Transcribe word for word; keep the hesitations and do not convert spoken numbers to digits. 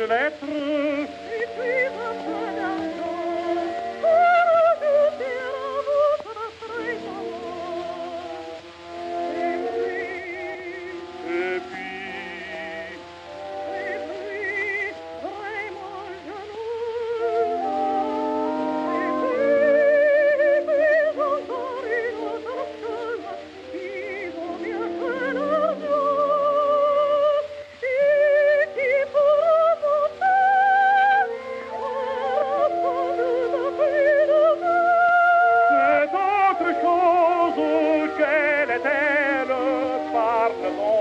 lettres. Et puis un peu d'argent pour ajouter à votre trésor. Et puis, Et puis, et puis, vraiment je nous vois. Et puis, et puis encore une autre chose qui vaut mieux que l'argent. Et qui pour vous faire aura sans doute plus de cette autre chose, quelle est-elle? Parle donc.